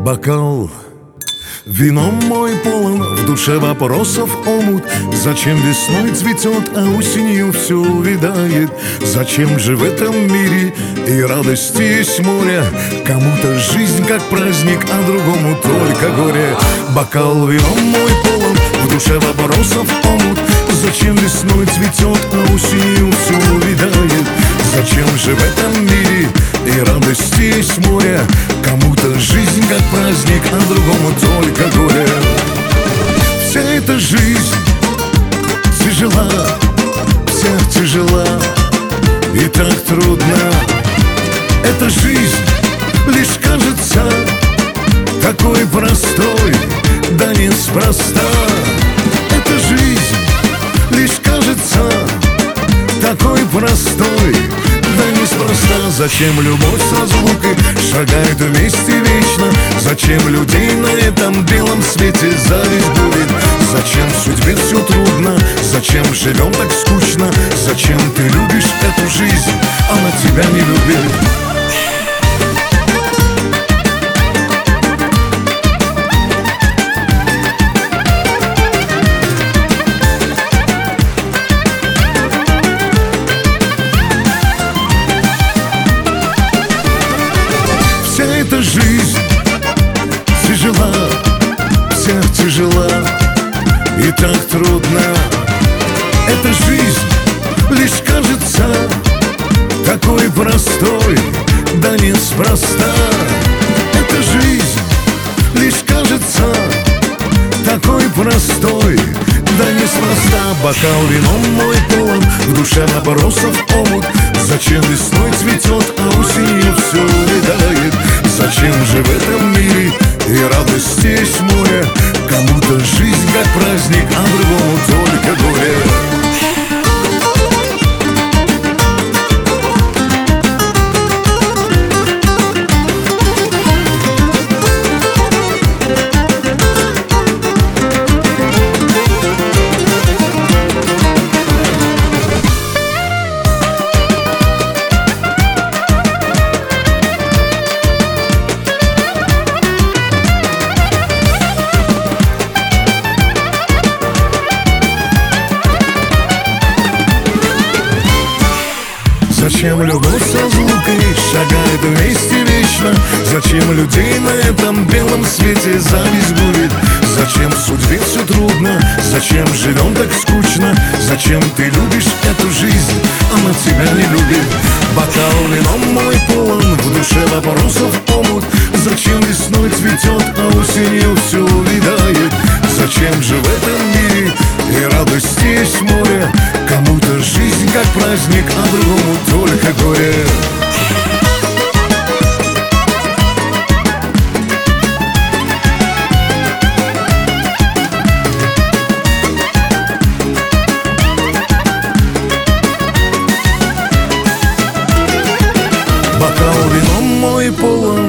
Бокал вином мой полон, в душе вопросов омут. Зачем весной цветет, а осенью все увядает? Зачем же в этом мире и радости есть море? Кому-то жизнь как праздник, а другому только горе. Бокал вином мой полон, в душе вопросов омут. Зачем весной цветет, а осенью все увядает? Зачем же в этом мире и радости есть море? Кому-то жизнь как праздник, а другому только горе. Вся эта жизнь тяжела, вся тяжела и так трудно. Эта жизнь лишь кажется такой простой, да неспроста. Эта жизнь лишь кажется такой простой, да неспроста. Зачем любовь с разлукой шагает вместе вечно? Зачем людей на этом белом свете зависть будет? Зачем в судьбе все трудно? Зачем живем так скучно? Зачем ты любишь эту жизнь, она тебя не любит? Эта жизнь тяжела, вся тяжела и так трудно. Эта жизнь лишь кажется такой простой, да неспроста. Эта жизнь лишь кажется такой простой, да неспроста. Бокал вином мой полон, в душе вопросов омут. Зачем весной цветет, а осенью все увядает? Зачем же в этом мире и радости есть море? Кому-то жизнь как праздник, а другому только горе. Зачем любовь с разлукой шагает вместе вечно? Зачем людей на этом белом свете зависть будет? Зачем в судьбе все трудно? Зачем живем так скучно? Зачем ты любишь эту жизнь, она тебя не любит? Бокал вином мой полон, в душе вопросов омут. Зачем весной цветет, а осенью все увядает? Зачем же в этом мире и радости есть море? Кому-то жизнь как праздник, а другому только горе. Бокал вином мой полон,